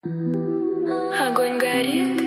Огонь горит,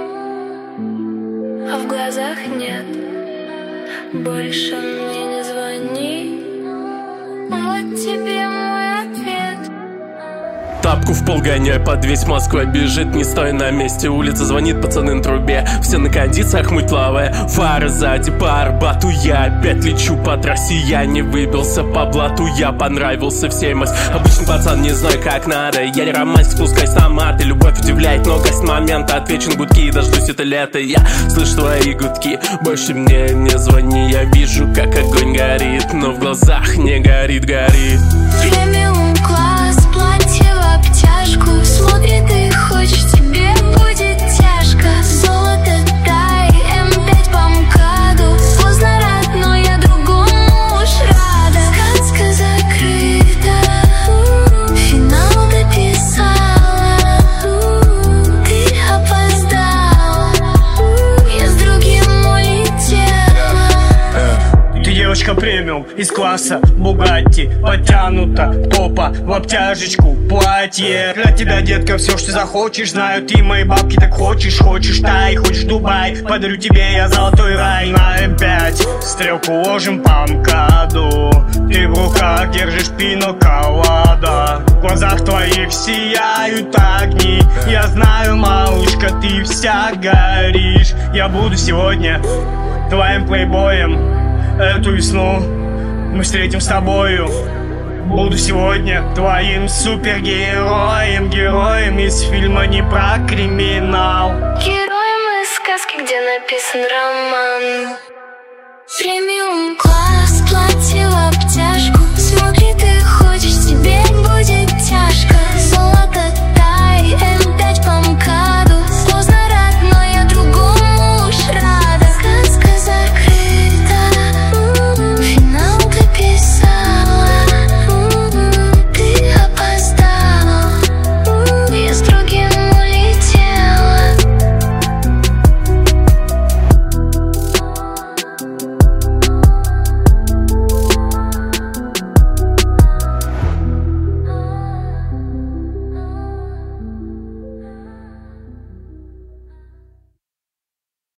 а в глазах нет. Больше мне не звони. Вот тебе мой ответ. Тапку в пол гоняй, под весь Москва бежит, не стой на месте. Улица звонит, пацаны на трубе, все на кондициях мутлавая. Фары сзади по Арбату, я опять лечу по трассе. Я не выбился по блату, я понравился всем. Обычный пацан, не знаю как надо. Я не романтик, спускаюсь на маты. Любовь удивляет, но гость момента. Отвечу на гудки, дождусь это лето. Я слышу твои гудки, больше мне не звони. Я вижу, как огонь горит, но в глазах не горит. Премиум класс, платье в обтяжку. Смотрит и хочет, тебе будет тяжко. Золото дай, М5 по МКАДу. Поздно, родной, я другому уж рада. Сказка закрыта, финал дописала. Ты опоздала, я с другим улетела. Ты девочка премиум из класса Бугатти, подтянута, попа в обтяжечку, платье. Для тебя, детка, все, что захочешь. Знаю, ты мои бабки так хочешь. Хочешь Тай, хочешь Дубай, подарю тебе я золотой рай. На М5 стрелку ложим по МКАДу. Ты в руках держишь пиноколада. В глазах твоих сияют огни. Я знаю, малышка, ты вся горишь. Я буду сегодня твоим плейбоем. Эту весну мы встретим с тобою. Буду сегодня твоим супергероем. Героем из фильма не про криминал. Героем из сказки, где написан роман. Премиум класс, платье